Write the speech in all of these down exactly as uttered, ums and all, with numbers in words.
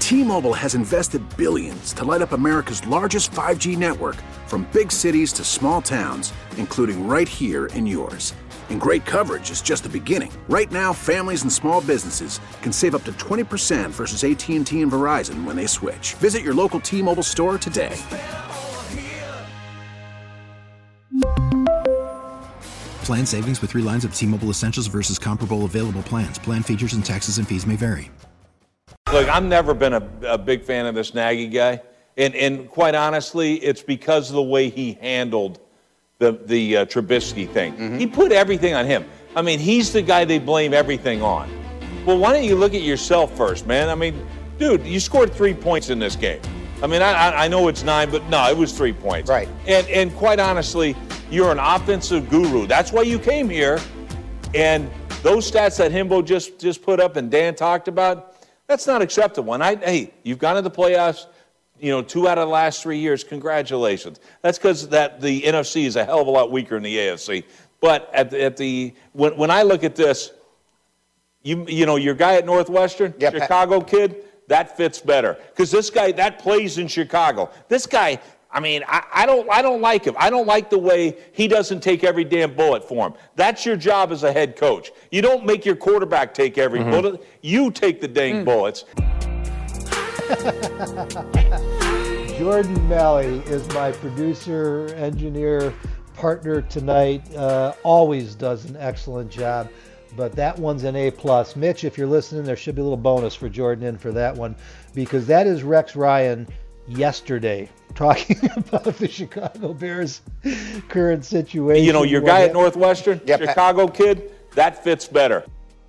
T-Mobile has invested billions to light up America's largest five G network, from big cities to small towns, including right here in yours. And great coverage is just the beginning. Right now, families and small businesses can save up to twenty percent versus A T and T and Verizon when they switch. Visit your local T-Mobile store today. Plan savings with three lines of T-Mobile Essentials versus comparable available plans. Plan features and taxes and fees may vary. Look, I've never been a, a big fan of this Nagy guy. And, and quite honestly, it's because of the way he handled the, the uh, Trubisky thing. Mm-hmm. He put everything on him. I mean, he's the guy they blame everything on. Well, why don't you look at yourself first, man? I mean, dude, you scored three points in this game. I mean, I, I know it's nine, but no, it was three points. Right. And, and quite honestly, you're an offensive guru. That's why you came here. And those stats that Himbo just, just put up and Dan talked about, that's not acceptable. And I, hey, you've gone to the playoffs, you know, two out of the last three years. Congratulations. That's because that the N F C is a hell of a lot weaker than the A F C. But at the, at the when when I look at this, you you know, your guy at Northwestern, yep. Chicago kid, that fits better because this guy that plays in Chicago. This guy. I mean, I, I don't I don't like him. I don't like the way he doesn't take every damn bullet for him. That's your job as a head coach. You don't make your quarterback take every mm-hmm. bullet. You take the dang mm. bullets. Jordan Malley is my producer, engineer, partner tonight. Uh, always does an excellent job. But that one's an A plus. Mitch, if you're listening, there should be a little bonus for Jordan in for that one, because that is Rex Ryan yesterday talking about the Chicago Bears' current situation. You know, your guy at Northwestern, yep. Chicago kid, that fits better.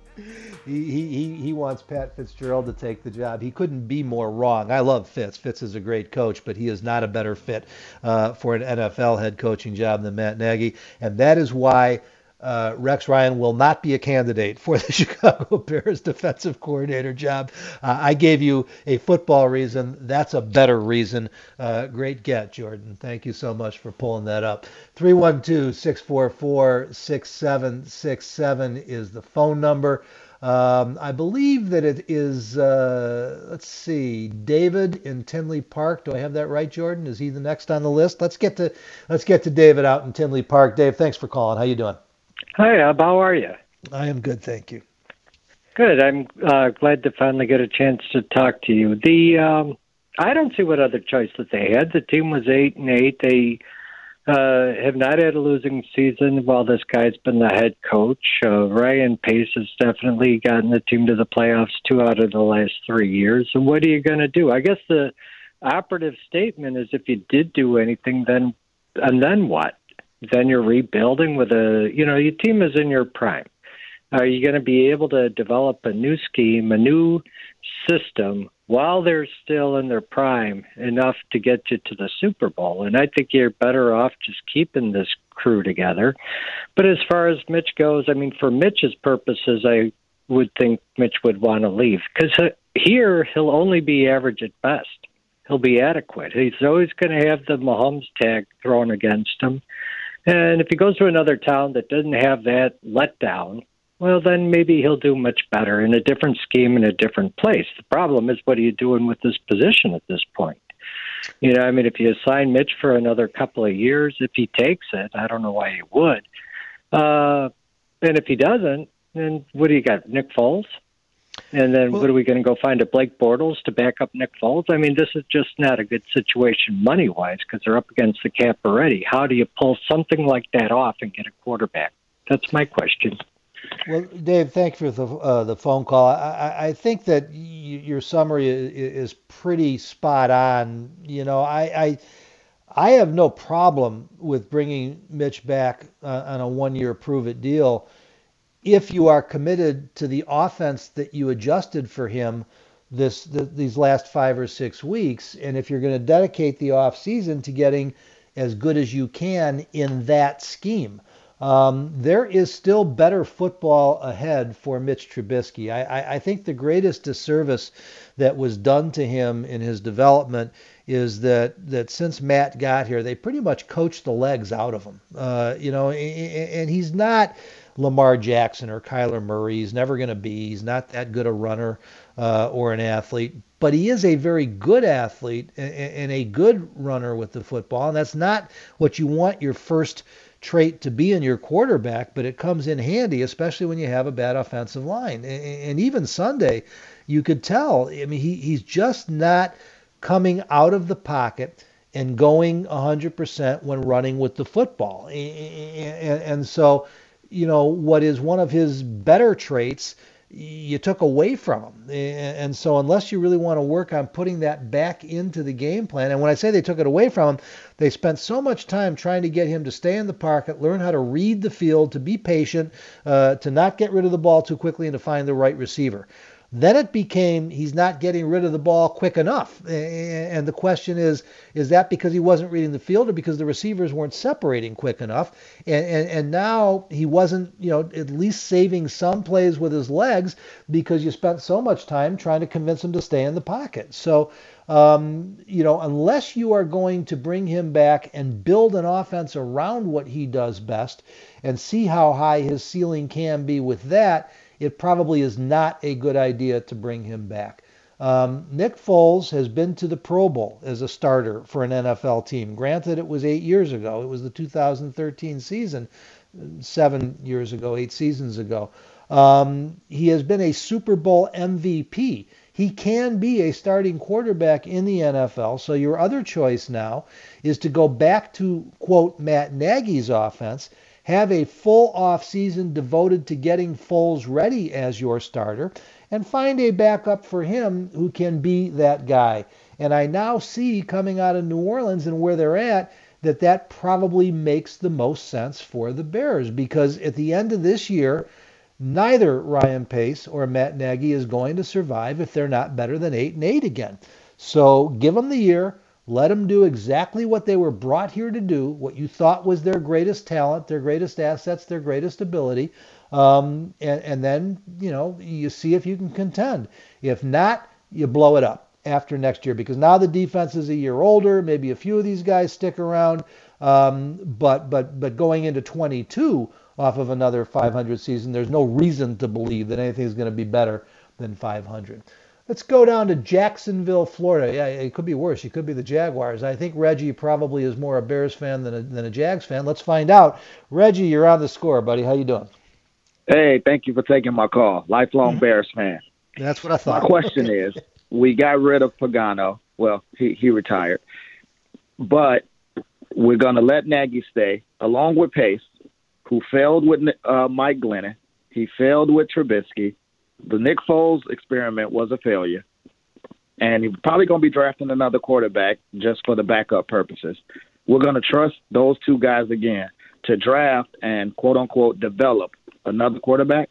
He, he he wants Pat Fitzgerald to take the job. He couldn't be more wrong. I love Fitz. Fitz is a great coach, but he is not a better fit uh, for an N F L head coaching job than Matt Nagy. And that is why Uh, Rex Ryan will not be a candidate for the Chicago Bears defensive coordinator job. Uh, I gave you a football reason. That's a better reason. Uh, great get, Jordan. Thank you so much for pulling that up. three one two, six four four, six seven six seven is the phone number. Um, I believe that it is, uh, let's see, David in Tinley Park. Do I have that right, Jordan? Is he the next on the list? Let's get to let's get to David out in Tinley Park. Dave, thanks for calling. How you doing? Hi, Ab. How are you? I am good, thank you. Good. I'm uh, glad to finally get a chance to talk to you. The um, I don't see what other choice that they had. The team was eight and eight. They uh, have not had a losing season while this guy's been the head coach. Uh, Ryan Pace has definitely gotten the team to the playoffs two out of the last three years. And what are you going to do? I guess the operative statement is if you did do anything, then and then what? Then you're rebuilding with a, you know, your team is in your prime. Are you going to be able to develop a new scheme, a new system while they're still in their prime enough to get you to the Super Bowl? And I think you're better off just keeping this crew together. But as far as Mitch goes, I mean, for Mitch's purposes, I would think Mitch would want to leave because here he'll only be average at best. He'll be adequate. He's always going to have the Mahomes tag thrown against him. And if he goes to another town that doesn't have that letdown, well, then maybe he'll do much better in a different scheme in a different place. The problem is, what are you doing with this position at this point? You know, I mean, if you assign Mitch for another couple of years, if he takes it, I don't know why he would. Uh, and if he doesn't, then what do you got, Nick Foles? And then well, what are we going to go find a Blake Bortles to back up Nick Foles? I mean, this is just not a good situation money-wise because they're up against the cap already. How do you pull something like that off and get a quarterback? That's my question. Well, Dave, thank you for the uh, the phone call. I, I think that y- your summary is, is pretty spot on. You know, I, I I have no problem with bringing Mitch back uh, on a one-year prove-it deal if you are committed to the offense that you adjusted for him this the, these last five or six weeks, and if you're going to dedicate the off season to getting as good as you can in that scheme. Um, there is still better football ahead for Mitch Trubisky. I, I, I think the greatest disservice that was done to him in his development is that that since Matt got here, they pretty much coached the legs out of him. Uh, you know, and, and he's not Lamar Jackson or Kyler Murray. He's never going to be. He's not that good a runner uh, or an athlete. But he is a very good athlete and, and a good runner with the football. And that's not what you want your first trait to be in your quarterback, but it comes in handy, especially when you have a bad offensive line. And, and even Sunday, you could tell, I mean, he, he's just not coming out of the pocket and going one hundred percent when running with the football. And, and so, you know, what is one of his better traits, you took away from him. And so unless you really want to work on putting that back into the game plan, and when I say they took it away from him, they spent so much time trying to get him to stay in the pocket, learn how to read the field, to be patient, uh, to not get rid of the ball too quickly, and to find the right receiver. Then it became he's not getting rid of the ball quick enough. And the question is, is that because he wasn't reading the field or because the receivers weren't separating quick enough? And, and, and now he wasn't, you know, at least saving some plays with his legs because you spent so much time trying to convince him to stay in the pocket. So, um, you know, unless you are going to bring him back and build an offense around what he does best and see how high his ceiling can be with that, it probably is not a good idea to bring him back. Um, Nick Foles has been to the Pro Bowl as a starter for an N F L team. Granted, it was eight years ago. It was the two thousand thirteen season, seven years ago, eight seasons ago. Um, he has been a Super Bowl M V P. He can be a starting quarterback in the N F L. So your other choice now is to go back to, quote, Matt Nagy's offense, have a full offseason devoted to getting Foles ready as your starter, and find a backup for him who can be that guy. And I now see coming out of New Orleans and where they're at that that probably makes the most sense for the Bears, because at the end of this year, neither Ryan Pace or Matt Nagy is going to survive if they're not better than eight and eight again. So give them the year. Let them do exactly what they were brought here to do, what you thought was their greatest talent, their greatest assets, their greatest ability. Um, and, and then, you know, you see if you can contend. If not, you blow it up after next year, because now the defense is a year older. Maybe a few of these guys stick around. Um, but, but, but going into twenty-two off of another five hundred season, there's no reason to believe that anything is going to be better than five hundred. Let's go down to Jacksonville, Florida. Yeah, it could be worse. It could be the Jaguars. I think Reggie probably is more a Bears fan than a, than a Jags fan. Let's find out. Reggie, you're on the score, buddy. How you doing? Hey, thank you for taking my call. Lifelong mm-hmm. Bears fan. That's what I thought. My question is, we got rid of Pagano. Well, he, he retired. But we're going to let Nagy stay, along with Pace, who failed with uh, Mike Glennon. He failed with Trubisky. The Nick Foles experiment was a failure, and he's probably going to be drafting another quarterback just for the backup purposes. We're going to trust those two guys again to draft and, quote-unquote, develop another quarterback.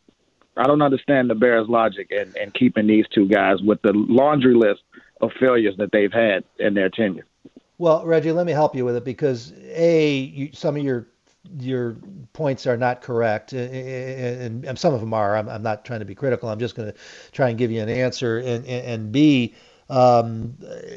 I don't understand the Bears' logic in, in keeping these two guys with the laundry list of failures that they've had in their tenure. Well, Reggie, let me help you with it because, A, you, some of your your points are not correct, and, and some of them are. I'm, I'm not trying to be critical. I'm just going to try and give you an answer. And, and, and B, um,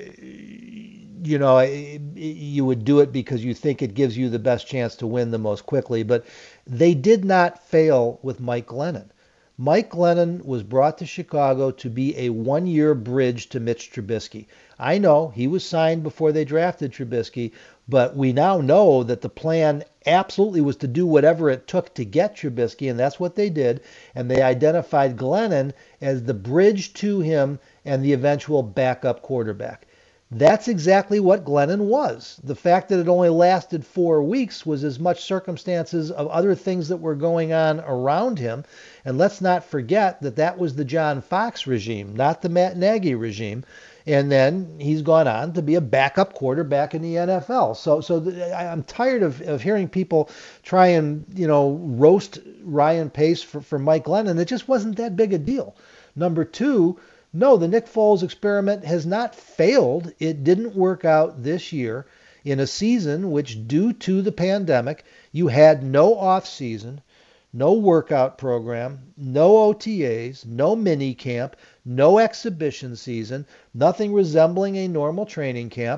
you know, you would do it because you think it gives you the best chance to win the most quickly. But they did not fail with Mike Glennon. Mike Glennon was brought to Chicago to be a one-year bridge to Mitch Trubisky. I know he was signed before they drafted Trubisky, but we now know that the plan absolutely was to do whatever it took to get Trubisky, and that's what they did. And they identified Glennon as the bridge to him and the eventual backup quarterback. That's exactly what Glennon was. The fact that it only lasted four weeks was as much circumstances of other things that were going on around him. And let's not forget that that was the John Fox regime, not the Matt Nagy regime. And then he's gone on to be a backup quarterback in the N F L. So so th- I'm tired of, of hearing people try and, you know, roast Ryan Pace for, for Mike Glennon. It just wasn't that big a deal. Number two, no, the Nick Foles experiment has not failed. It didn't work out this year in a season which, due to the pandemic, you had no off season, no workout program, no O T As, no mini camp, no exhibition season, nothing resembling a normal training camp.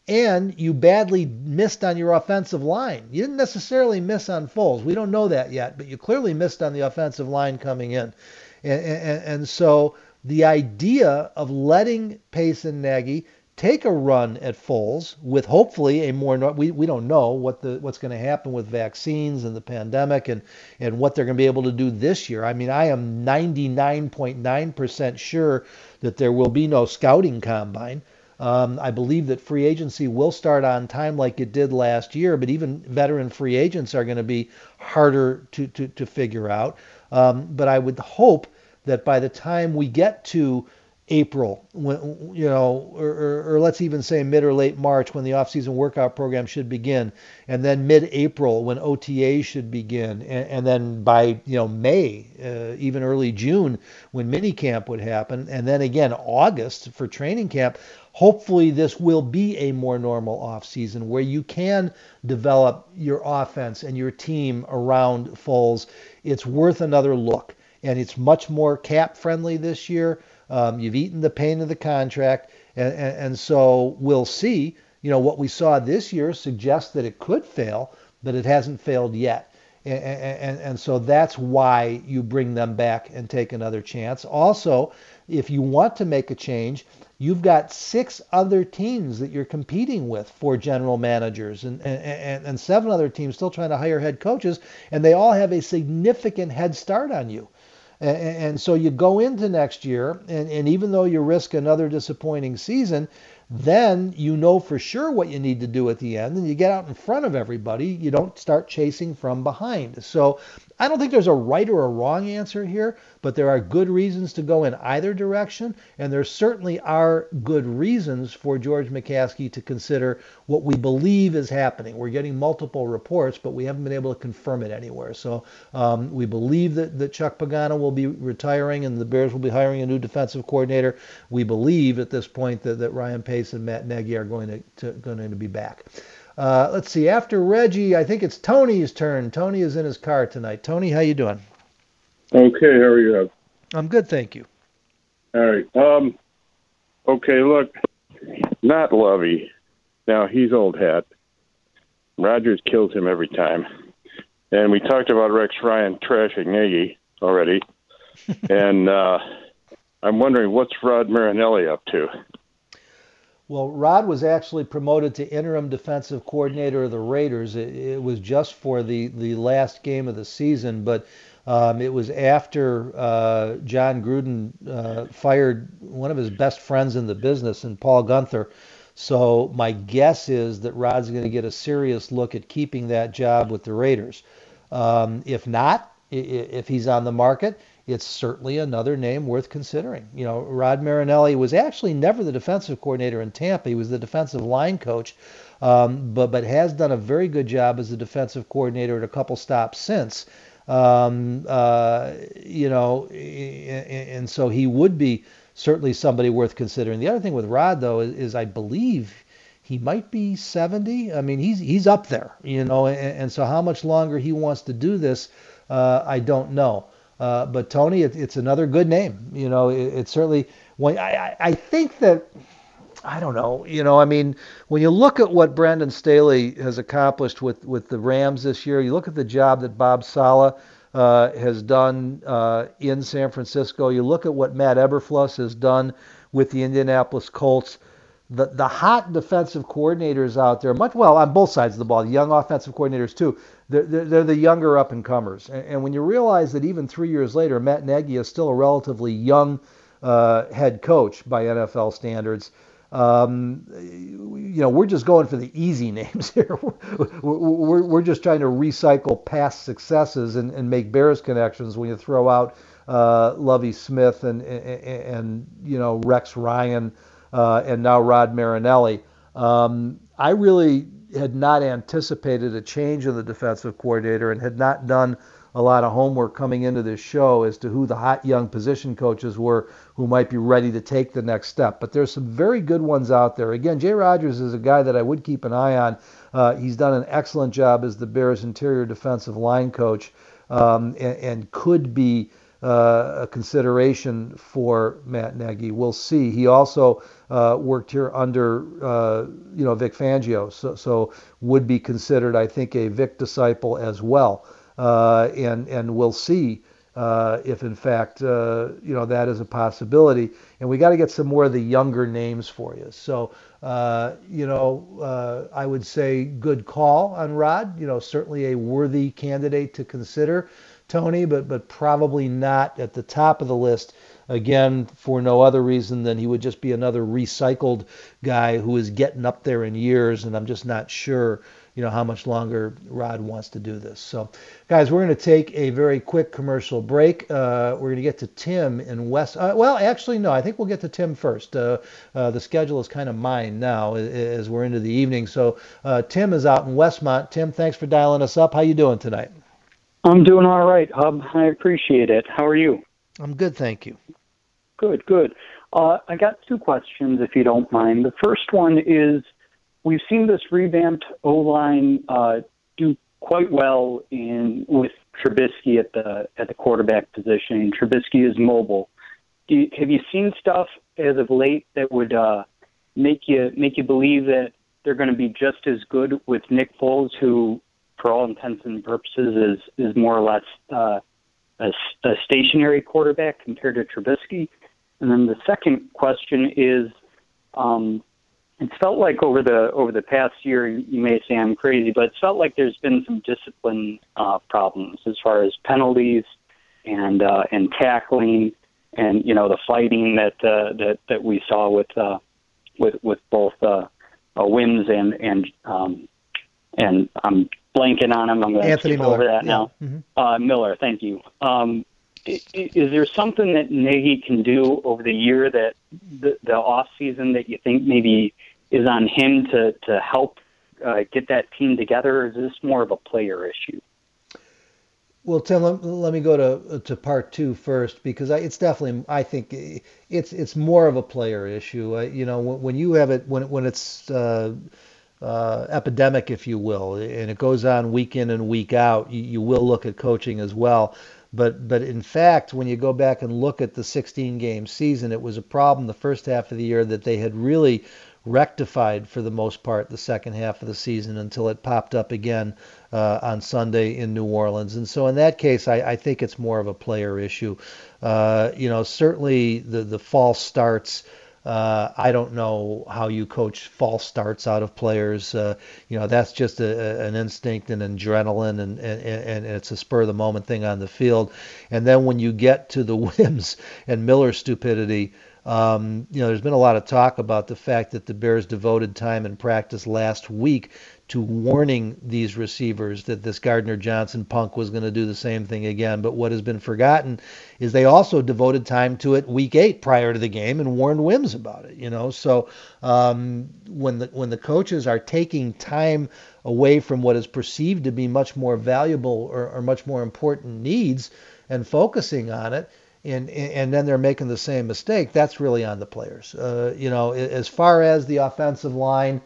and you badly missed on your offensive line. You didn't necessarily miss on Foles. We don't know that yet, but you clearly missed on the offensive line coming in. And, and, and so the idea of letting Pace and Nagy take a run at Foles with hopefully a more, we, we don't know what the what's going to happen with vaccines and the pandemic and, and what they're going to be able to do this year. I mean, I am ninety-nine point nine percent sure that there will be no scouting combine. Um, I believe that free agency will start on time like it did last year, but even veteran free agents are going to be harder to, to, to figure out. Um, but I would hope that by the time we get to April, when, you know, or, or, or let's even say mid or late March when the off-season workout program should begin, and then mid-April when O T A should begin, and, and then by you know May, uh, even early June when minicamp would happen, and then again August for training camp. Hopefully this will be a more normal offseason where you can develop your offense and your team around Foles. It's worth another look, and it's much more cap-friendly this year. Um, you've eaten the pain of the contract, and, and, and so we'll see. You know, what we saw this year suggests that it could fail, but it hasn't failed yet. And, and, and so that's why you bring them back and take another chance. Also, if you want to make a change, you've got six other teams that you're competing with for general managers and, and, and seven other teams still trying to hire head coaches, and they all have a significant head start on you. And, and so you go into next year, and, and even though you risk another disappointing season, then you know for sure what you need to do at the end, and you get out in front of everybody. You don't start chasing from behind. So I don't think there's a right or a wrong answer here, but there are good reasons to go in either direction, and there certainly are good reasons for George McCaskey to consider what we believe is happening. We're getting multiple reports, but we haven't been able to confirm it anywhere. So um, we believe that, that Chuck Pagano will be retiring and the Bears will be hiring a new defensive coordinator. We believe at this point that, that Ryan Pace and Matt Nagy are going to, to, going to be back. Uh, let's see. After Reggie, I think it's Tony's turn. Tony is in his car tonight. Tony, how you doing? Okay, how are you? I'm good, thank you. All right. Um. Okay, look, not Lovey. Now, he's old hat. Rodgers kills him every time. And we talked about Rex Ryan trashing Nagy already. and uh, I'm wondering, what's Rod Marinelli up to? Well, Rod was actually promoted to interim defensive coordinator of the Raiders. It, it was just for the, the last game of the season, but um, it was after uh, John Gruden uh, fired one of his best friends in the business, and Paul Gunther. So my guess is that Rod's going to get a serious look at keeping that job with the Raiders. Um, if not, if he's on the market, it's certainly another name worth considering. You know, Rod Marinelli was actually never the defensive coordinator in Tampa. He was the defensive line coach, um, but but has done a very good job as a defensive coordinator at a couple stops since. Um, uh, you know, and, and so he would be certainly somebody worth considering. The other thing with Rod, though, is, is I believe he might be seventy. I mean, he's he's up there, you know, and, and so how much longer he wants to do this, uh, I don't know. Uh, but Tony, it, it's another good name. You know, it, it's certainly. When I, I think that, I don't know. You know, I mean, when you look at what Brandon Staley has accomplished with, with the Rams this year, you look at the job that Bob Saleh uh, has done uh, in San Francisco. You look at what Matt Eberflus has done with the Indianapolis Colts. The the hot defensive coordinators out there, much well on both sides of the ball, the young offensive coordinators too. They're, they're, they're the younger up and comers, and, and when you realize that even three years later, Matt Nagy is still a relatively young uh, head coach by N F L standards. Um, you know, we're just going for the easy names here. We're, we're, we're just trying to recycle past successes and, and make Bears connections when you throw out uh, Lovie Smith and, and and you know Rex Ryan. Uh, and now Rod Marinelli. Um, I really had not anticipated a change in the defensive coordinator and had not done a lot of homework coming into this show as to who the hot young position coaches were who might be ready to take the next step. But there's some very good ones out there. Again, Jay Rodgers is a guy that I would keep an eye on. Uh, he's done an excellent job as the Bears' interior defensive line coach um, and, and could be uh, a consideration for Matt Nagy. We'll see. He also uh, worked here under uh, you know Vic Fangio, so, so would be considered, I think, a Vic disciple as well. Uh, and and we'll see uh, if in fact uh, you know that is a possibility. And we got to get some more of the younger names for you. So uh, you know uh, I would say good call on Rod. You know certainly a worthy candidate to consider, Tony, but but probably not at the top of the list. Again, for no other reason than he would just be another recycled guy who is getting up there in years, and I'm just not sure, you know, how much longer Rod wants to do this. So, guys, we're going to take a very quick commercial break. Uh, we're going to get to Tim in West. Uh, well, actually, no, I think we'll get to Tim first. Uh, uh, the schedule is kind of mine now as we're into the evening. So, uh, Tim is out in Westmont. Tim, thanks for dialing us up. How you doing tonight? I'm doing all right, Hub. I appreciate it. How are you? I'm good, thank you. Good, good. Uh, I got two questions, if you don't mind. The first one is, we've seen this revamped O-line uh, do quite well in with Trubisky at the at the quarterback position. Trubisky is mobile. Do you, have you seen stuff as of late that would uh, make you make you believe that they're going to be just as good with Nick Foles, who, for all intents and purposes, is is more or less uh, a, a stationary quarterback compared to Trubisky? And then the second question is, um, it's felt like over the over the past year, you may say I'm crazy, but it's felt like there's been some discipline uh, problems as far as penalties and uh, and tackling, and you know the fighting that uh, that that we saw with uh, with with both uh, uh, Wims and and um, and I'm blanking on him. I'm going to skip over that yeah. now. Mm-hmm. Uh, Miller, thank you. Um, Is there something that Nagy can do over the year, that the, the off season, that you think maybe is on him to, to help uh, get that team together? Or is this more of a player issue? Well, Tim, let, let me go to to part two first, because I, it's definitely, I think it's it's more of a player issue. Uh, you know, when, when you have it, when when it's uh, uh, epidemic, if you will, and it goes on week in and week out, you, you will look at coaching as well. But but in fact, when you go back and look at the sixteen-game season, it was a problem the first half of the year that they had really rectified for the most part the second half of the season until it popped up again uh, on Sunday in New Orleans. And so in that case, I, I think it's more of a player issue. Uh, you know, certainly the, the false starts. Uh, I don't know how you coach false starts out of players. Uh, you know, that's just a, an instinct and adrenaline, and, and, and it's a spur of the moment thing on the field. And then when you get to the Wims and Miller stupidity, um, you know, there's been a lot of talk about the fact that the Bears devoted time in practice last week to warning these receivers that this Gardner Johnson punk was going to do the same thing again. But what has been forgotten is they also devoted time to it week eight prior to the game and warned Wims about it. You know, so um, when the when the coaches are taking time away from what is perceived to be much more valuable or, or much more important needs and focusing on it, and and then they're making the same mistake, that's really on the players. Uh, you know, as far as the offensive line.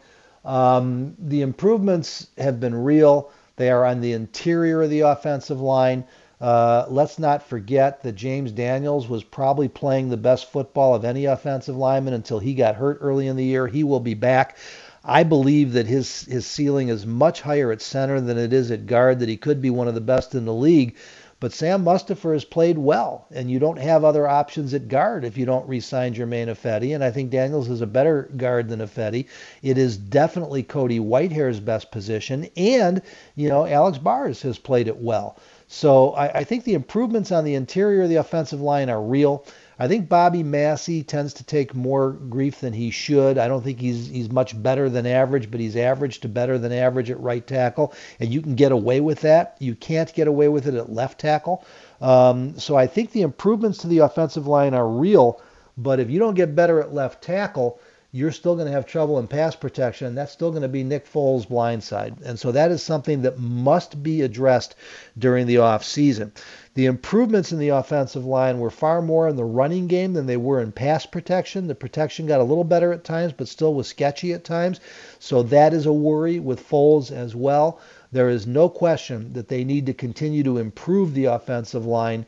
Um, the improvements have been real. They are on the interior of the offensive line. Uh, let's not forget that James Daniels was probably playing the best football of any offensive lineman until he got hurt early in the year. He will be back. I believe that his his ceiling is much higher at center than it is at guard, that he could be one of the best in the league. But Sam Mustipher has played well, and you don't have other options at guard if you don't re-sign Jermaine Ifedi, and I think Daniels is a better guard than Ifedi. It is definitely Cody Whitehair's best position, and, you know, Alex Bars has played it well. So I, I think the improvements on the interior of the offensive line are real. I think Bobby Massey tends to take more grief than he should. I don't think he's he's much better than average, but he's average to better than average at right tackle, and you can get away with that. You can't get away with it at left tackle. Um, so I think the improvements to the offensive line are real, but if you don't get better at left tackle, you're still going to have trouble in pass protection, and that's still going to be Nick Foles' blind side. And so that is something that must be addressed during the offseason. The improvements in the offensive line were far more in the running game than they were in pass protection. The protection got a little better at times, but still was sketchy at times. So that is a worry with Foles as well. There is no question that they need to continue to improve the offensive line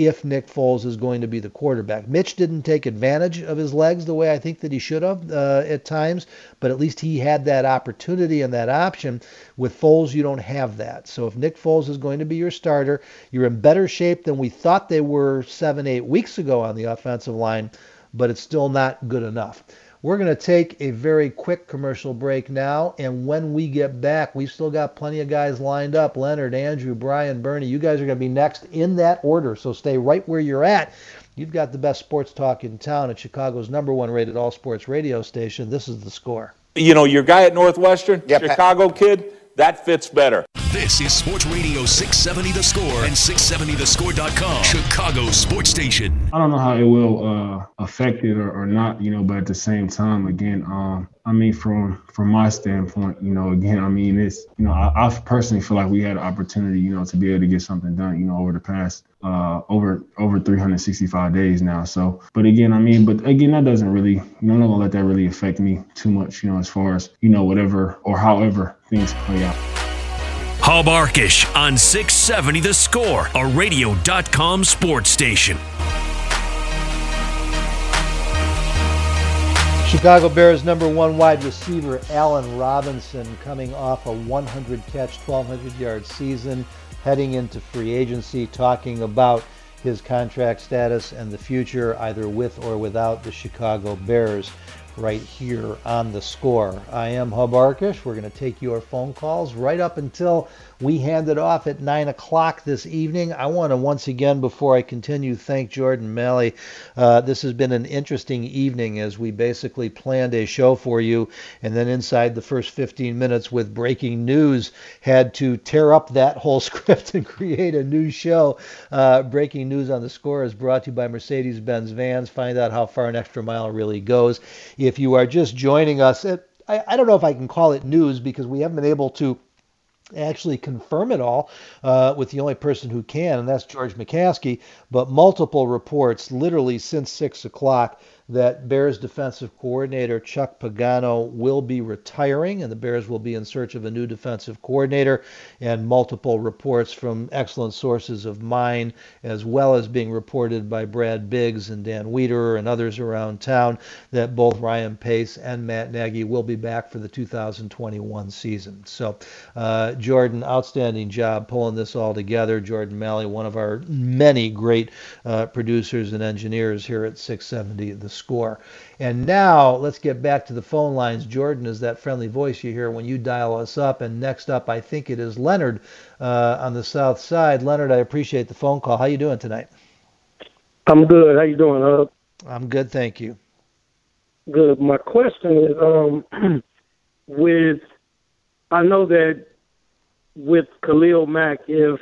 if Nick Foles is going to be the quarterback. Mitch didn't take advantage of his legs the way I think that he should have uh, at times, but at least he had that opportunity and that option. With Foles, you don't have that. So if Nick Foles is going to be your starter, you're in better shape than we thought they were seven, eight weeks ago on the offensive line, but it's still not good enough. We're going to take a very quick commercial break now, and when we get back, we've still got plenty of guys lined up. Leonard, Andrew, Brian, Bernie, you guys are going to be next in that order, so stay right where you're at. You've got the best sports talk in town at Chicago's number one rated all-sports radio station. This is The Score. You know, your guy at Northwestern, yep. Chicago kid, that fits better. This is Sports Radio six seventy The Score and six seventy the score dot com, Chicago's sports station. I don't know how it will uh, affect it or, or not, you know, but at the same time, again, um, I mean, from from my standpoint, you know, again, I mean, it's, you know, I, I personally feel like we had an opportunity, you know, to be able to get something done, you know, over the past uh, over over three hundred sixty-five days now. So, but again, I mean, but again, that doesn't really, you know, I'm not gonna let that really affect me too much, you know, as far as, you know, whatever or however things play out. Hub Arkish on six seventy The Score, a radio dot com sports station. Chicago Bears number one wide receiver Allen Robinson coming off a one hundred catch, twelve hundred yard season, heading into free agency, talking about his contract status and the future either with or without the Chicago Bears right here on The Score. I am Hub Arkish. We're going to take your phone calls right up until we hand it off at nine o'clock this evening. I want to once again, before I continue, thank Jordan Malley. Uh, this has been an interesting evening as we basically planned a show for you, and then inside the first fifteen minutes with breaking news, had to tear up that whole script and create a new show. Uh, breaking news on The Score is brought to you by Mercedes-Benz Vans. Find out how far an extra mile really goes. If you are just joining us, it, I, I don't know if I can call it news because we haven't been able to actually confirm it all uh, with the only person who can, and that's George McCaskey, but multiple reports literally since six o'clock that Bears defensive coordinator Chuck Pagano will be retiring, and the Bears will be in search of a new defensive coordinator, and multiple reports from excellent sources of mine, as well as being reported by Brad Biggs and Dan Wiederer and others around town, that both Ryan Pace and Matt Nagy will be back for the two thousand twenty-one season. So, uh, Jordan, outstanding job pulling this all together. Jordan Malley, one of our many great uh, producers and engineers here at six seventy The Score. And now let's get back to the phone lines. Jordan is that friendly voice you hear when you dial us up. And next up, I think it is Leonard uh, on the south side. Leonard, I appreciate the phone call. How you doing tonight? I'm good. How you doing, Hub? I'm good, thank you. Good. My question is, um, with I know that with Khalil Mack, if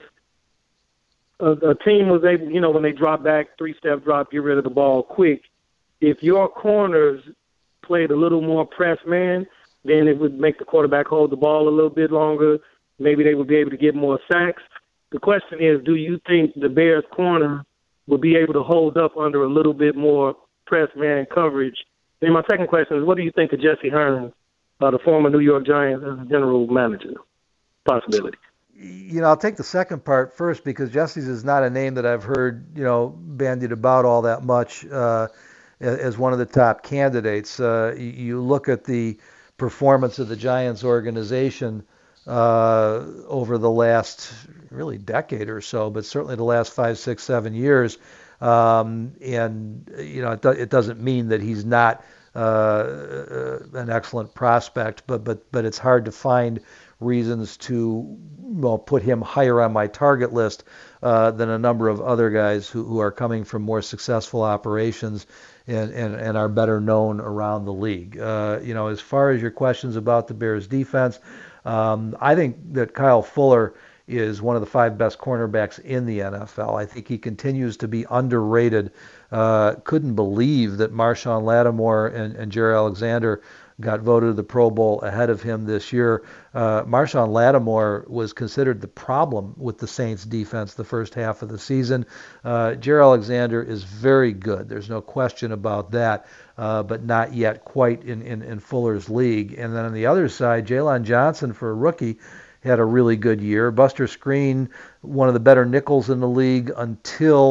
a, a team was able, you know, when they drop back, three-step drop, get rid of the ball quick, if your corners played a little more press man, then it would make the quarterback hold the ball a little bit longer. Maybe they would be able to get more sacks. The question is, do you think the Bears' corner would be able to hold up under a little bit more press man coverage? And my second question is, what do you think of Jesse Hearns, uh, the former New York Giants, as a general manager? Possibility. You know, I'll take the second part first because Jesse's is not a name that I've heard, you know, bandied about all that much uh, as one of the top candidates. Uh, you look at the performance of the Giants organization uh, over the last really decade or so, but certainly the last five, six, seven years. Um, and, you know, it, do, it doesn't mean that he's not uh, an excellent prospect, but, but, but it's hard to find reasons to well put him higher on my target list uh, than a number of other guys who, who are coming from more successful operations and, and, and are better known around the league. Uh, you know, as far as your questions about the Bears defense, um, I think that Kyle Fuller is one of the five best cornerbacks in the N F L. I think he continues to be underrated. Uh, couldn't believe that Marshawn Lattimore and, and Jerry Alexander got voted to the Pro Bowl ahead of him this year. Uh, Marshawn Lattimore was considered the problem with the Saints defense the first half of the season. Uh, Jerry Alexander is very good. There's no question about that, uh, but not yet quite in, in, in Fuller's league. And then on the other side, Jalen Johnson, for a rookie, had a really good year. Buster Skrine, one of the better nickels in the league until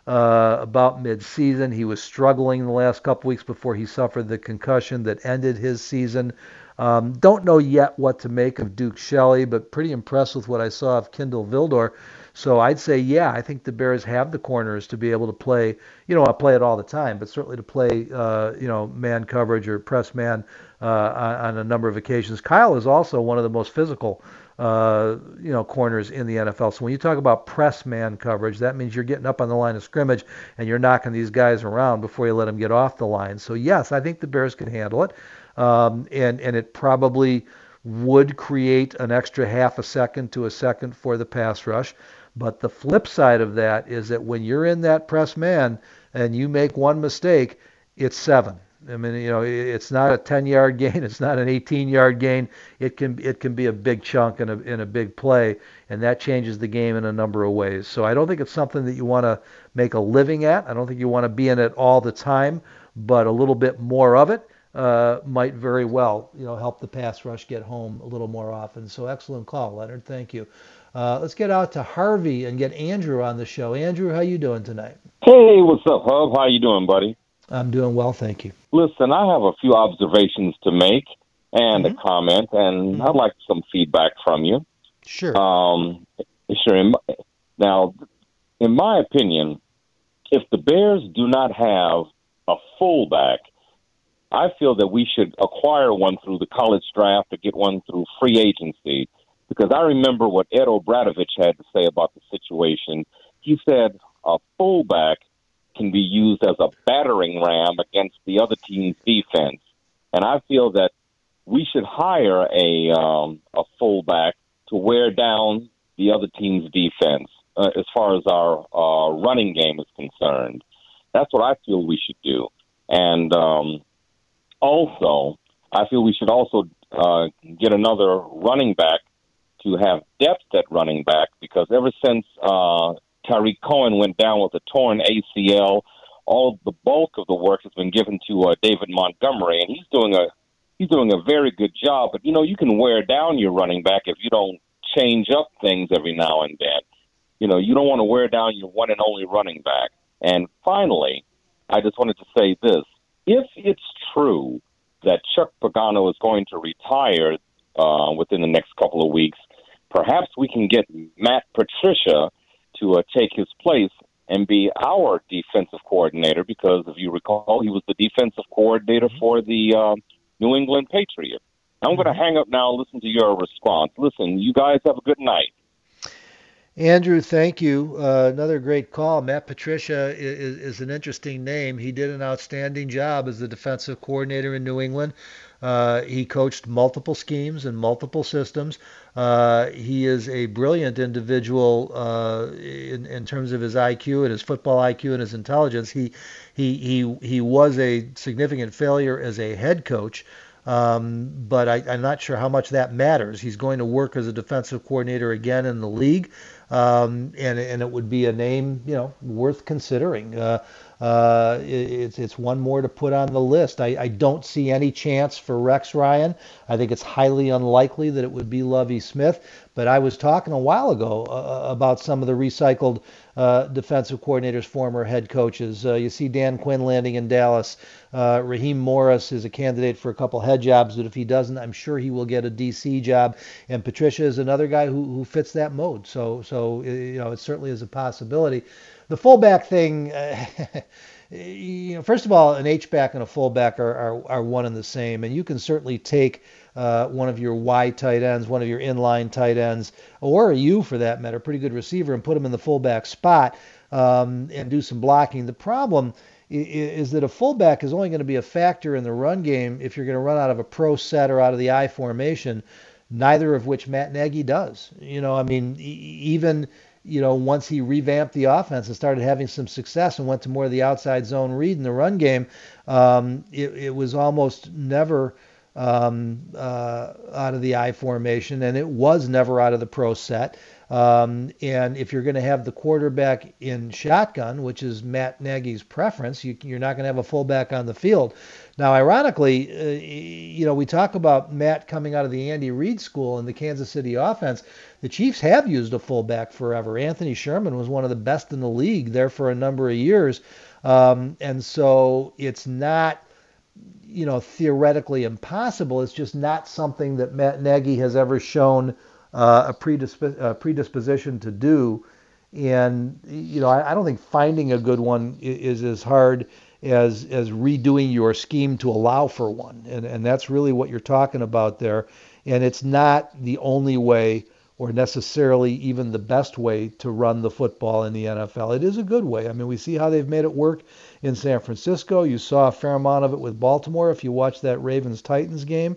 uh, about mid-season. He was struggling the last couple weeks before he suffered the concussion that ended his season. Um, don't know yet what to make of Duke Shelley, but pretty impressed with what I saw of Kindle Vildor. So I'd say, yeah, I think the Bears have the corners to be able to play. You don't want to play it all the time, but certainly to play, uh, you know, man coverage or press man uh, on, on a number of occasions. Kyle is also one of the most physical, uh, you know, corners in the N F L. So when you talk about press man coverage, that means you're getting up on the line of scrimmage and you're knocking these guys around before you let them get off the line. So yes, I think the Bears can handle it, um, and and it probably would create an extra half a second to a second for the pass rush. But the flip side of that is that when you're in that press man and you make one mistake, it's seven. I mean, you know, it's not a ten-yard gain, it's not an eighteen-yard gain. It can it can be a big chunk in a in a big play, and that changes the game in a number of ways. So I don't think it's something that you want to make a living at. I don't think you want to be in it all the time, but a little bit more of it uh, might very well, you know, help the pass rush get home a little more often. So excellent call, Leonard. Thank you. Uh, let's get out to Harvey and get Andrew on the show. Andrew, how you doing tonight? Hey, what's up, Hub? How you doing, buddy? I'm doing well, thank you. Listen, I have a few observations to make and mm-hmm. a comment, and mm-hmm. I'd like some feedback from you. Sure. Um, sure. In my, now, in my opinion, if the Bears do not have a fullback, I feel that we should acquire one through the college draft or get one through free agency. Because I remember what Ed O'Bradovich had to say about the situation. He said a fullback can be used as a battering ram against the other team's defense. And I feel that we should hire a um, a fullback to wear down the other team's defense uh, as far as our uh, running game is concerned. That's what I feel we should do. And um, also, I feel we should also uh, get another running back to have depth at running back, because ever since uh, Tariq Cohen went down with a torn A C L, all the bulk of the work has been given to uh, David Montgomery, and he's doing a he's doing a very good job. But you know, you can wear down your running back if you don't change up things every now and then. You know, you don't want to wear down your one and only running back. And finally, I just wanted to say this: if it's true that Chuck Pagano is going to retire uh, within the next couple of weeks, perhaps we can get Matt Patricia to uh, take his place and be our defensive coordinator, because if you recall, he was the defensive coordinator for the uh, New England Patriots. I'm going to hang up now and listen to your response. Listen, you guys have a good night. Andrew, thank you. Uh, another great call. Matt Patricia is, is an interesting name. He did an outstanding job as the defensive coordinator in New England. Uh, he coached multiple schemes and multiple systems. Uh, he is a brilliant individual uh, in, in terms of his I Q and his football I Q and his intelligence. He he he he was a significant failure as a head coach, um, but I, I'm not sure how much that matters. He's going to work as a defensive coordinator again in the league, um, and and it would be a name, you know, worth considering. Uh, Uh, it, it's it's one more to put on the list. I, I don't see any chance for Rex Ryan. I think it's highly unlikely that it would be Lovie Smith. But I was talking a while ago uh, about some of the recycled uh, defensive coordinators, former head coaches. Uh, you see Dan Quinn landing in Dallas. Uh, Raheem Morris is a candidate for a couple head jobs, but if he doesn't, I'm sure he will get a D C job. And Patricia is another guy who, who fits that mode. So so you know, it certainly is a possibility. The fullback thing, uh, you know, first of all, an H-back and a fullback are, are, are one and the same, and you can certainly take uh, one of your Y tight ends, one of your inline tight ends, or a U for that matter, pretty good receiver, and put him in the fullback spot um, and do some blocking. The problem is, is that a fullback is only going to be a factor in the run game if you're going to run out of a pro set or out of the I formation, neither of which Matt Nagy does. You know, I mean, even... you know, once he revamped the offense and started having some success and went to more of the outside zone read in the run game, um, it, it was almost never um, uh, out of the I formation, and it was never out of the pro set. Um, and if you're going to have the quarterback in shotgun, which is Matt Nagy's preference, you, you're not going to have a fullback on the field. Now, ironically, uh, you know, we talk about Matt coming out of the Andy Reid school and the Kansas City offense. The Chiefs have used a fullback forever. Anthony Sherman was one of the best in the league there for a number of years. Um, and so it's not, you know, theoretically impossible. It's just not something that Matt Nagy has ever shown uh, a, predisp- a predisposition to do. And, you know, I, I don't think finding a good one is, is as hard as as redoing your scheme to allow for one. And, and that's really what you're talking about there. And it's not the only way or necessarily even the best way to run the football in the N F L. It is a good way. I mean, we see how they've made it work in San Francisco. You saw a fair amount of it with Baltimore if you watch that Ravens-Titans game.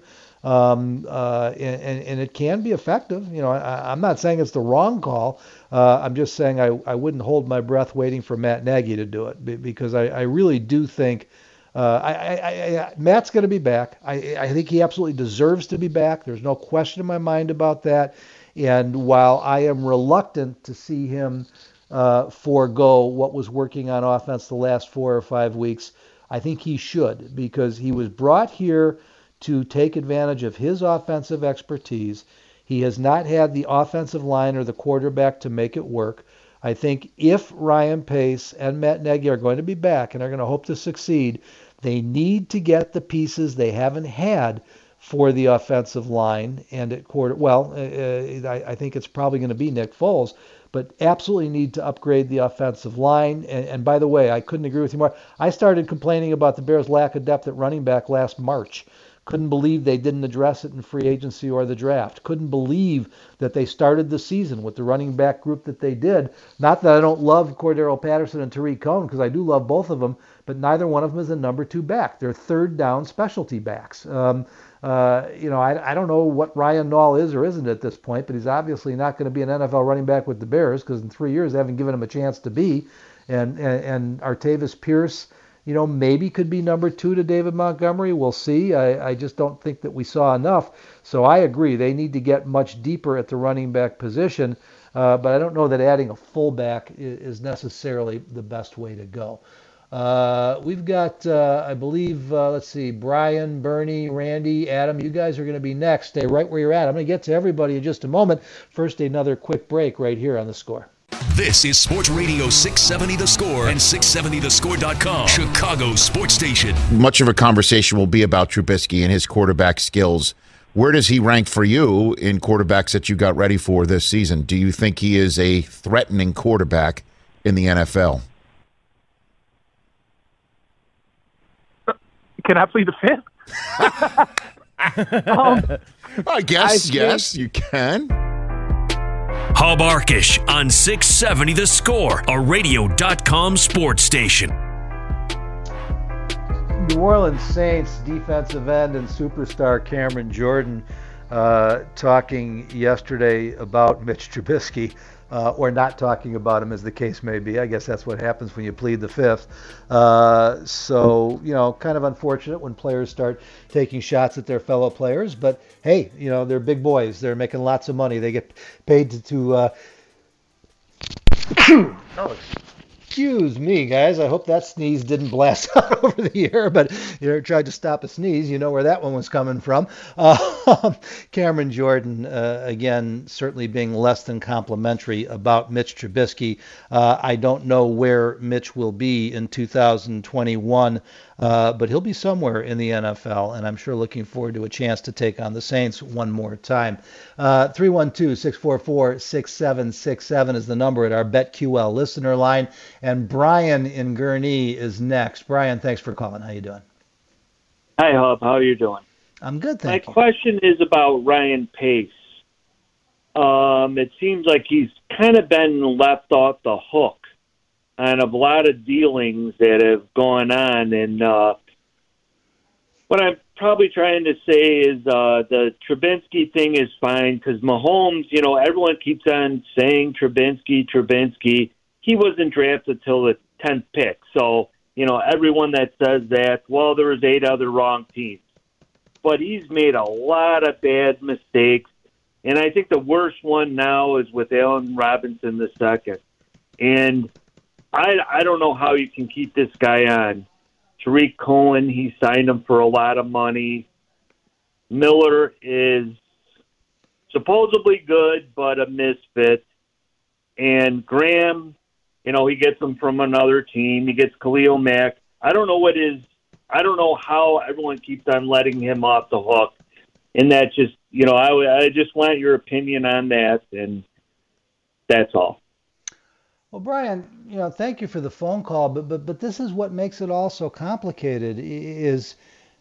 Um, uh, and, and, and it can be effective. You know, I, I'm not saying it's the wrong call. Uh, I'm just saying I, I wouldn't hold my breath waiting for Matt Nagy to do it, because I, I really do think uh, I, I, I, Matt's going to be back. I, I think he absolutely deserves to be back. There's no question in my mind about that. And while I am reluctant to see him uh, forego what was working on offense the last four or five weeks, I think he should, because he was brought here to take advantage of his offensive expertise. He has not had the offensive line or the quarterback to make it work. I think if Ryan Pace and Matt Nagy are going to be back and are going to hope to succeed, they need to get the pieces they haven't had for the offensive line and at quarter. Well, uh, I, I think it's probably going to be Nick Foles, but absolutely need to upgrade the offensive line. And, and by the way, I couldn't agree with you more. I started complaining about the Bears' lack of depth at running back last March. Couldn't believe they didn't address it in free agency or the draft. Couldn't believe that they started the season with the running back group that they did. Not that I don't love Cordero Patterson and Tariq Cohen, because I do love both of them, but neither one of them is a number two back. They're third down specialty backs. Um, uh, you know, I, I don't know what Ryan Nall is or isn't at this point, but he's obviously not going to be an N F L running back with the Bears, because in three years they haven't given him a chance to be. And, and, and Artavis Pierce, you know, maybe could be number two to David Montgomery. We'll see. I, I just don't think that we saw enough. So I agree. They need to get much deeper at the running back position. Uh, but I don't know that adding a fullback is, is necessarily the best way to go. Uh, we've got, uh, I believe, uh, let's see, Brian, Bernie, Randy, Adam, you guys are going to be next. Stay right where you're at. I'm going to get to everybody in just a moment. First, another quick break right here on The Score. This is Sports Radio six seventy The Score and six seventy the score dot com, Chicago sports station. Much of a conversation will be about Trubisky and his quarterback skills. Where does he rank for you in quarterbacks that you got ready for this season? Do you think he is a threatening quarterback in the N F L? Can I plead the fifth? um, I guess, I yes, think- you can. Hub Arkish on six seventy The Score, a radio dot com sports station. New Orleans Saints defensive end and superstar Cameron Jordan uh, talking yesterday about Mitch Trubisky, uh, or not talking about him, as the case may be. I guess that's what happens when you plead the fifth. Uh, so, you know, kind of unfortunate when players start taking shots at their fellow players. But, hey, you know, they're big boys. They're making lots of money. They get paid to... to uh... oh, excuse me, guys. I hope that sneeze didn't blast out over the air, but you know, tried to stop a sneeze. You know where that one was coming from. Uh, Cameron Jordan, uh, again, certainly being less than complimentary about Mitch Trubisky. Uh, I don't know where Mitch will be in two thousand twenty-one, uh, but he'll be somewhere in the N F L, and I'm sure looking forward to a chance to take on the Saints one more time. Uh, three one two, six four four, six seven six seven is the number at our BetQL listener line. And Brian in Gurnee is next. Brian, thanks for calling. How you doing? Hi, Hub. How are you doing? I'm good, thank My you. My question is about Ryan Pace. Um, it seems like he's kind of been left off the hook on a lot of dealings that have gone on. And uh, what I'm probably trying to say is uh, the Trubinsky thing is fine because Mahomes, you know, everyone keeps on saying Trubinsky, Trubinsky. He wasn't drafted till the tenth pick. So, you know, everyone that says that, well, there was eight other wrong teams. But he's made a lot of bad mistakes. And I think the worst one now is with Allen Robinson the second. And I, I don't know how you can keep this guy on. Tariq Cohen, he signed him for a lot of money. Miller is supposedly good, but a misfit. And Graham, you know, he gets him from another team. He gets Khalil Mack. I don't know what is, I don't know how everyone keeps on letting him off the hook. And that just, you know, I, I just want your opinion on that, and that's all. Well, Brian, you know, thank you for the phone call, but but but this is what makes it all so complicated. Is,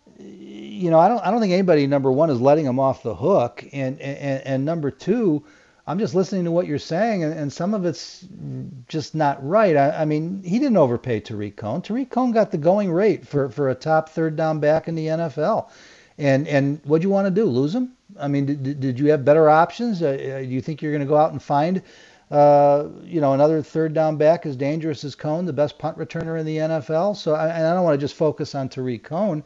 you know, I don't I don't think anybody, number one, is letting him off the hook, and and, and number two, I'm just listening to what you're saying, and, and some of it's just not right. I, I mean, he didn't overpay Tariq Cohen. Tariq Cohen got the going rate for for a top third down back in the N F L. And and what'd you want to do? Lose him? I mean, did, did you have better options? Uh, do you think you're going to go out and find, uh, you know, another third down back as dangerous as Cohen, the best punt returner in the N F L? So I, and I don't want to just focus on Tariq Cohen.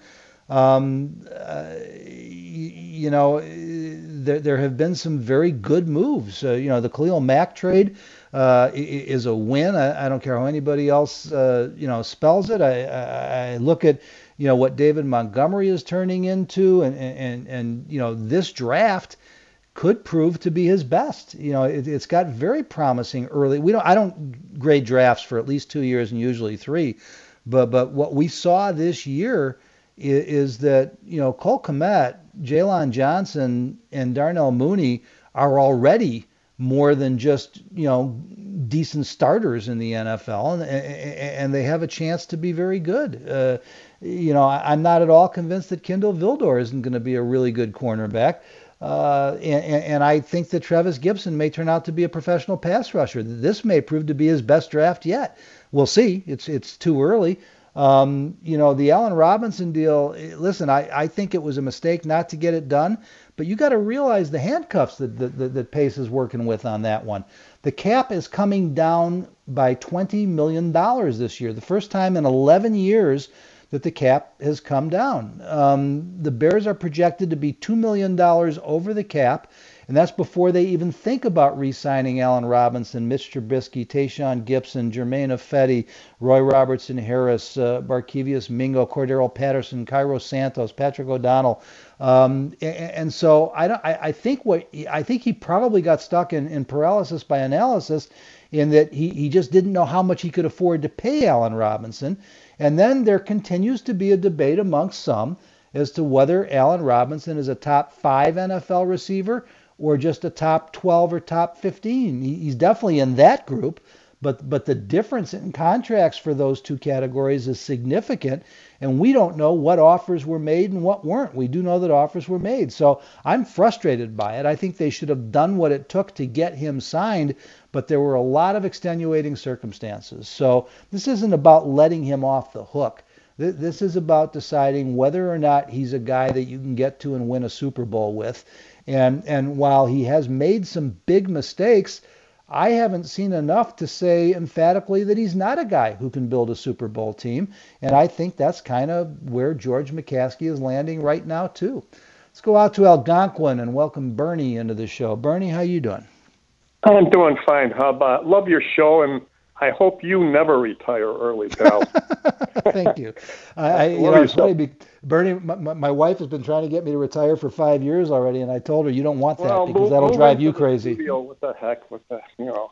Um, uh, you, you know, there there have been some very good moves. Uh, you know, the Khalil Mack trade uh, is a win. I, I don't care how anybody else, uh, you know, spells it. I, I, I look at, you know, what David Montgomery is turning into, and, and, and you know, this draft could prove to be his best. You know, it, it's got very promising early. We don't, I don't grade drafts for at least two years and usually three, but but what we saw this year is, is that, you know, Cole Kmet, Jalen Johnson, and Darnell Mooney are already more than just, you know, decent starters in the N F L, and and they have a chance to be very good. Uh, you know, I'm not at all convinced that Kindle Vildor isn't going to be a really good cornerback. Uh, and, and I think that Travis Gibson may turn out to be a professional pass rusher. This may prove to be his best draft yet. We'll see. It's it's too early. Um, you know, the Allen Robinson deal, listen, I, I think it was a mistake not to get it done, but you got to realize the handcuffs that, that, that Pace is working with on that one. The cap is coming down by twenty million dollars this year, the first time in eleven years that the cap has come down. Um, the Bears are projected to be two million dollars over the cap, and that's before they even think about re-signing Allen Robinson, Mitch Trubisky, Tayshaun Gibson, Jermaine Ifedi, Roy Robertson Harris, uh, Barkevius Mingo, Cordero Patterson, Cairo Santos, Patrick O'Donnell. Um, and, and so I, don't, I, I think what I think he probably got stuck in, in paralysis by analysis, in that he, he just didn't know how much he could afford to pay Allen Robinson. And then there continues to be a debate amongst some as to whether Allen Robinson is a top five N F L receiver or just a top twelve or top fifteen. He's definitely in that group, but but the difference in contracts for those two categories is significant, and we don't know what offers were made and what weren't. We do know that offers were made. So I'm frustrated by it. I think they should have done what it took to get him signed, but there were a lot of extenuating circumstances. So this isn't about letting him off the hook. This is about deciding whether or not he's a guy that you can get to and win a Super Bowl with. And and while he has made some big mistakes, I haven't seen enough to say emphatically that he's not a guy who can build a Super Bowl team. And I think that's kind of where George McCaskey is landing right now, too. Let's go out to Algonquin and welcome Bernie into the show. Bernie, how you doing? I'm doing fine, Hub. Uh, love your show, and I hope you never retire early, pal. Thank you. I, I you know, it's funny, Bernie, my, my wife has been trying to get me to retire for five years already, and I told her you don't want that well, because move, that'll move drive you crazy. Studio, what the heck? What the, you know.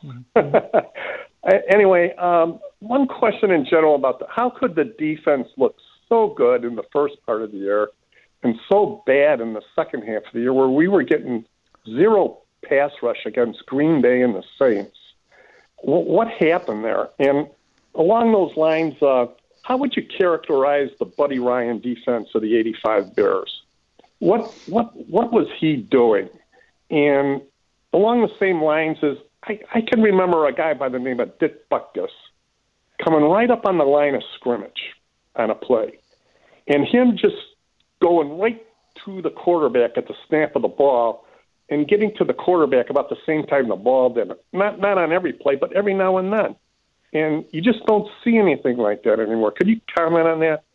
Mm-hmm. Anyway, um, one question in general about the, how could the defense look so good in the first part of the year and so bad in the second half of the year, where we were getting zero pass rush against Green Bay and the Saints? What happened there? And along those lines, uh, how would you characterize the Buddy Ryan defense of the eighty-five Bears? What what what was he doing? And along the same lines as I, I can remember a guy by the name of Dick Butkus coming right up on the line of scrimmage on a play, and him just going right to the quarterback at the snap of the ball and getting to the quarterback about the same time the ball did. Not not on every play, but every now and then. And you just don't see anything like that anymore. Could you comment on that?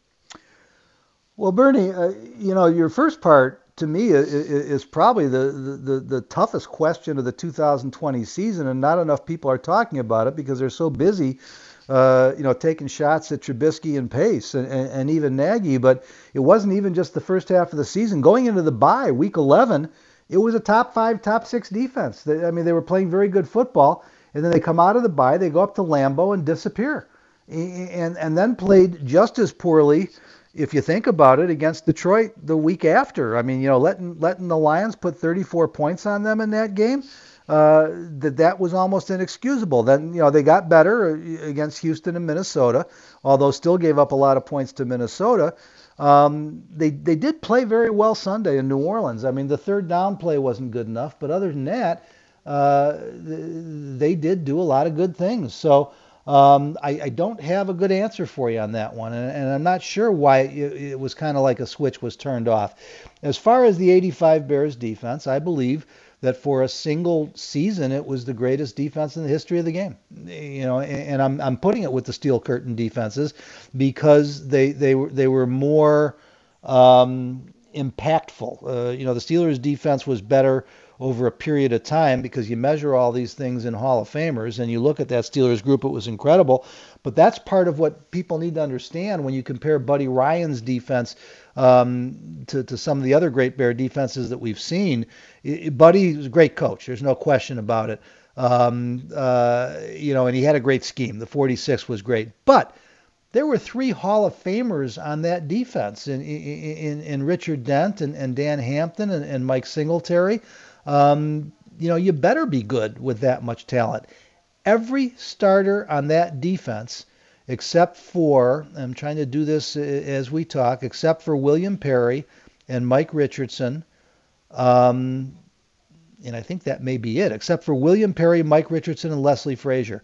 Well, Bernie, uh, you know, your first part to me is, is probably the, the, the toughest question of the two thousand twenty season, and not enough people are talking about it because they're so busy uh, you know, taking shots at Trubisky and Pace and, and, and even Nagy. But it wasn't even just the first half of the season. Going into the bye, week eleven, it was a top five, top six defense. They, I mean, they were playing very good football. And then they come out of the bye, they go up to Lambeau and disappear. And, and then played just as poorly, if you think about it, against Detroit the week after. I mean, you know, letting letting the Lions put thirty-four points on them in that game, uh, that that was almost inexcusable. Then, you know, they got better against Houston and Minnesota, although still gave up a lot of points to Minnesota. Um, they they did play very well Sunday in New Orleans. I mean, the third down play wasn't good enough, but other than that, uh, they did do a lot of good things. So um, I, I don't have a good answer for you on that one, and, and I'm not sure why it, it was kind of like a switch was turned off. As far as the eighty-five Bears defense, I believe that for a single season, it was the greatest defense in the history of the game. You know, and, and I'm I'm putting it with the Steel Curtain defenses because they they were they were more um, impactful. Uh, you know, the Steelers' defense was better over a period of time because you measure all these things in Hall of Famers and you look at that Steelers group, it was incredible. But that's part of what people need to understand when you compare Buddy Ryan's defense um, to, to some of the other great Bear defenses that we've seen. It, Buddy was a great coach. There's no question about it. Um, uh, you know, and he had a great scheme. The forty-six was great. But there were three Hall of Famers on that defense in, in, in Richard Dent and, and Dan Hampton and, and Mike Singletary. Um, you know, you better be good with that much talent. Every starter on that defense, except for, I'm trying to do this as we talk, except for William Perry and Mike Richardson, um, and I think that may be it, except for William Perry, Mike Richardson, and Leslie Frazier.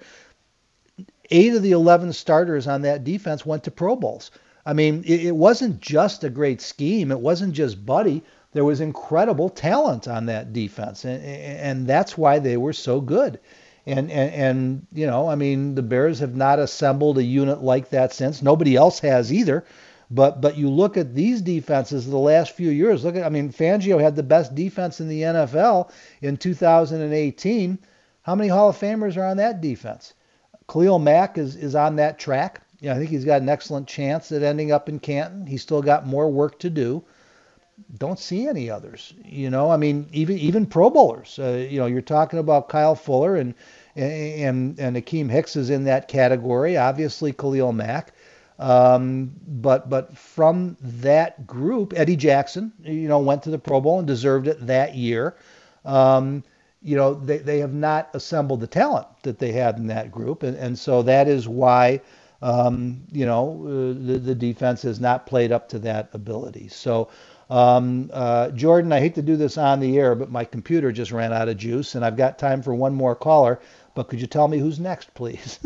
Eight of the eleven starters on that defense went to Pro Bowls. I mean, it, it wasn't just a great scheme. It wasn't just Buddy. There was incredible talent on that defense, and, and that's why they were so good. And, and, and, you know, I mean, the Bears have not assembled a unit like that since. Nobody else has either. But but you look at these defenses the last few years. Look at, I mean, Fangio had the best defense in the N F L in two thousand eighteen. How many Hall of Famers are on that defense? Khalil Mack is, is on that track. You know, I think he's got an excellent chance at ending up in Canton. He's still got more work to do. Don't see any others. You know, I mean, even even Pro Bowlers. Uh, you know, you're talking about Kyle Fuller and and and Akeem Hicks is in that category. Obviously, Khalil Mack. Um, but but from that group, Eddie Jackson, you know, went to the Pro Bowl and deserved it that year. Um, you know, they they have not assembled the talent that they had in that group, and and so that is why. Um, you know, uh, the the defense has not played up to that ability. So. Um, uh, Jordan, I hate to do this on the air, but my computer just ran out of juice, and I've got time for one more caller. But could you tell me who's next, please?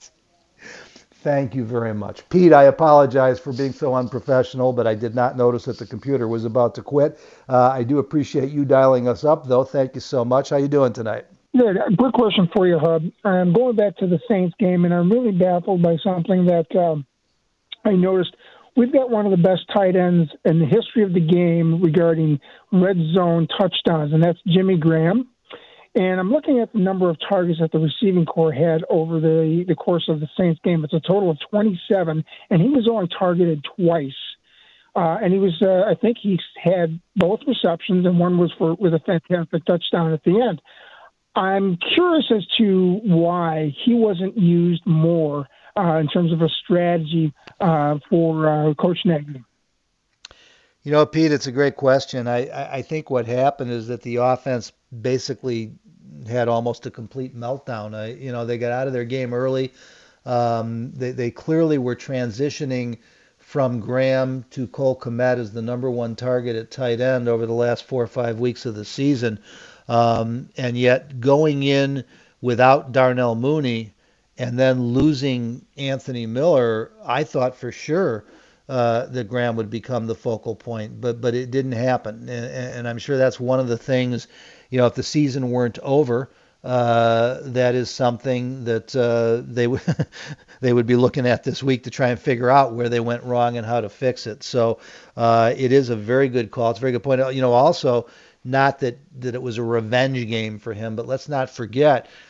Thank you very much. Pete, I apologize for being so unprofessional, but I did not notice that the computer was about to quit. Uh, I do appreciate you dialing us up, though. Thank you so much. How you doing tonight? Good. Quick question for you, Hub. I'm going back to the Saints game, and I'm really baffled by something that um, I noticed. We've got one of the best tight ends in the history of the game regarding red zone touchdowns, and that's Jimmy Graham. And I'm looking at the number of targets that the receiving corps had over the, the course of the Saints game. It's a total of twenty-seven, and he was only targeted twice. Uh, and he was, uh, I think he had both receptions, and one was for with a fantastic touchdown at the end. I'm curious as to why he wasn't used more Uh, in terms of a strategy uh, for uh, Coach Nagy. You know, Pete, it's a great question. I, I think what happened is that the offense basically had almost a complete meltdown. I, you know, they got out of their game early. Um, they, they clearly were transitioning from Graham to Cole Kmet as the number one target at tight end over the last four or five weeks of the season. Um, and yet going in without Darnell Mooney and then losing Anthony Miller, I thought for sure uh, that Graham would become the focal point, but but it didn't happen. And, and I'm sure that's one of the things, you know, if the season weren't over, uh, that is something that uh, they would they would be looking at this week to try and figure out where they went wrong and how to fix it. So uh, it is a very good call. It's a very good point. You know, also, not that, that it was a revenge game for him, but let's not forget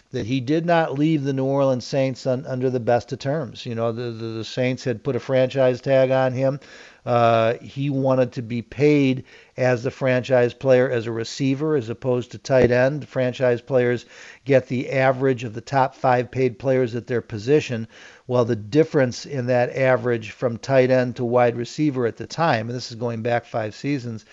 that he did not leave the New Orleans Saints on, under the best of terms. You know, the, the, the Saints had put a franchise tag on him. Uh, he wanted to be paid as the franchise player, as a receiver, as opposed to tight end. Franchise players get the average of the top five paid players at their position. Well, the difference in that average from tight end to wide receiver at the time, and this is going back five seasons,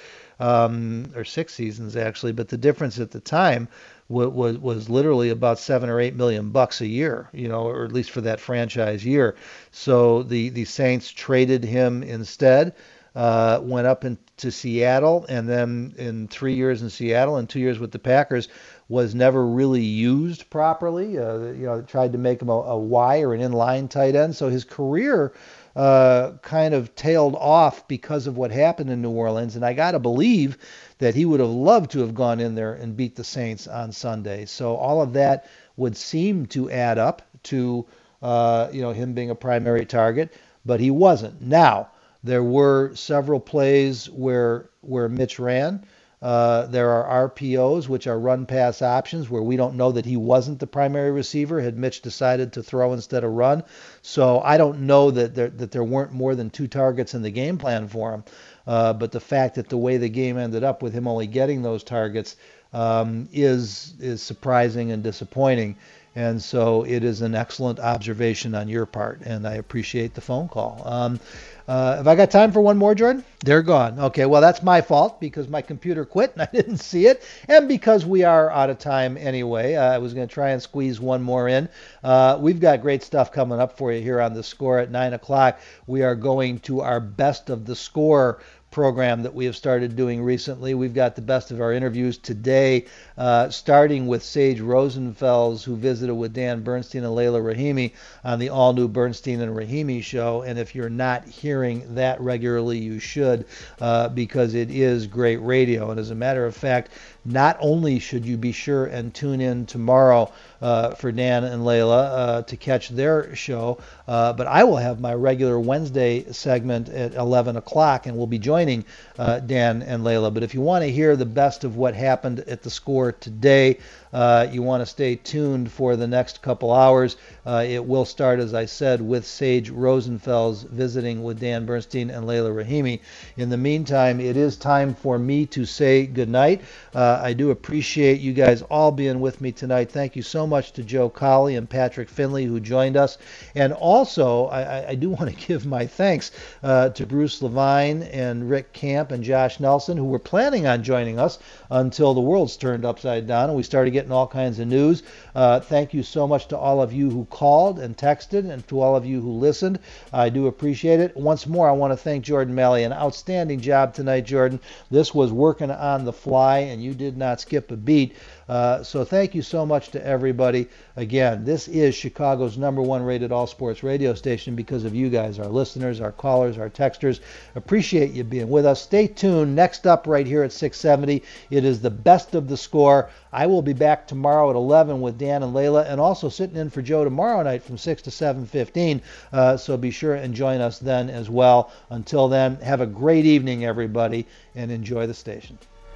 um, or six seasons actually, but the difference at the time was, was was literally about seven or eight million bucks a year, you know, or at least for that franchise year. So the the Saints traded him instead, uh, went up into Seattle, and then in three years in Seattle and two years with the Packers, was never really used properly. Uh, you know, tried to make him a, a Y or an inline tight end. So his career uh, kind of tailed off because of what happened in New Orleans. And I got to believe that he would have loved to have gone in there and beat the Saints on Sunday. So all of that would seem to add up to, uh, you know, him being a primary target, but he wasn't. Now, there were several plays where where Mitch ran. Uh, there are R P Os, which are run-pass options, where we don't know that he wasn't the primary receiver had Mitch decided to throw instead of run. So I don't know that there, that there weren't more than two targets in the game plan for him. Uh, but the fact that the way the game ended up with him only getting those targets um, is is surprising and disappointing. And so it is an excellent observation on your part, and I appreciate the phone call. Um, uh, have I got time for one more, Jordan? They're gone. Okay, well, that's my fault because my computer quit and I didn't see it, and because we are out of time anyway. Uh, I was going to try and squeeze one more in. Uh, we've got great stuff coming up for you here on The Score at nine o'clock. We are going to our Best of the Score program that we have started doing recently. We've got the best of our interviews today, uh, starting with Sage Rosenfels, who visited with Dan Bernstein and Layla Rahimi on the all-new Bernstein and Rahimi show. And if you're not hearing that regularly, you should, uh, because it is great radio. And as a matter of fact, not only should you be sure and tune in tomorrow uh, for Dan and Layla uh, to catch their show, uh, but I will have my regular Wednesday segment at eleven o'clock, and we'll be joining uh, Dan and Layla. But if you want to hear the best of what happened at the Score today, uh, you want to stay tuned for the next couple hours. Uh, it will start, as I said, with Sage Rosenfels visiting with Dan Bernstein and Layla Rahimi. In the meantime, it is time for me to say goodnight. Uh, I do appreciate you guys all being with me tonight. Thank you so much to Joe Colley and Patrick Finley who joined us. And also, I, I do want to give my thanks uh, to Bruce Levine and Rick Camp and Josh Nelson, who were planning on joining us until the world's turned upside down and we started getting all kinds of news. Uh, thank you so much to all of you who called and texted, and to all of you who listened. I do appreciate it. Once more, I want to thank Jordan Malley. An outstanding job tonight, Jordan. This was working on the fly, and you did not skip a beat. Uh, so thank you so much to everybody. Again, this is Chicago's number one rated all sports radio station because of you guys, our listeners, our callers, our texters. Appreciate you being with us. Stay tuned. Next up right here at six seventy, it is the Best of the Score. I will be back tomorrow at eleven with Dan and Layla, and also sitting in for Joe tomorrow night from six to seven fifteen. Uh, so be sure and join us then as well. Until then, have a great evening, everybody, and enjoy the station.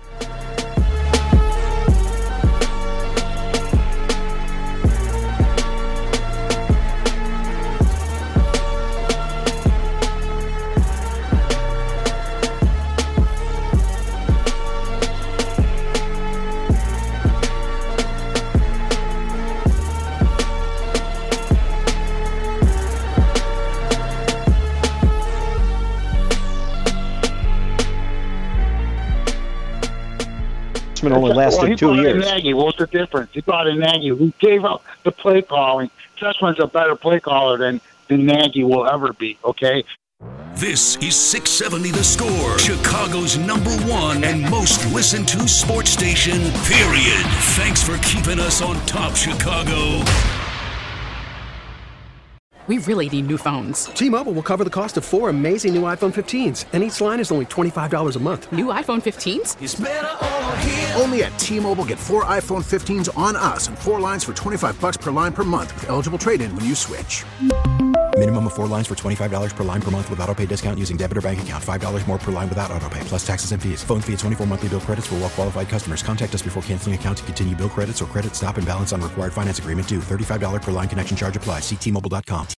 Only lasted well, he two brought years. In Nagy. What's the difference? He brought in Nagy, who gave up the play calling. Sussman's a better play caller than, than Nagy will ever be, okay? This is six seventy The Score, Chicago's number one and most listened to sports station, period. Thanks for keeping us on top, Chicago. we really need new phones. T-Mobile will cover the cost of four amazing new iPhone fifteens, and each line is only twenty-five dollars a month. New iPhone fifteens? It's better over here. Only at T-Mobile, get four iPhone fifteens on us and four lines for twenty-five bucks per line per month with eligible trade-in when you switch. Minimum of four lines for twenty-five dollars per line per month with autopay discount using debit or bank account. five dollars more per line without autopay, plus taxes and fees. Phone fee at twenty-four monthly bill credits for well-qualified customers. Contact us before canceling account to continue bill credits or credit stop and balance on required finance agreement due. thirty-five dollars per line connection charge applies. See T Mobile dot com.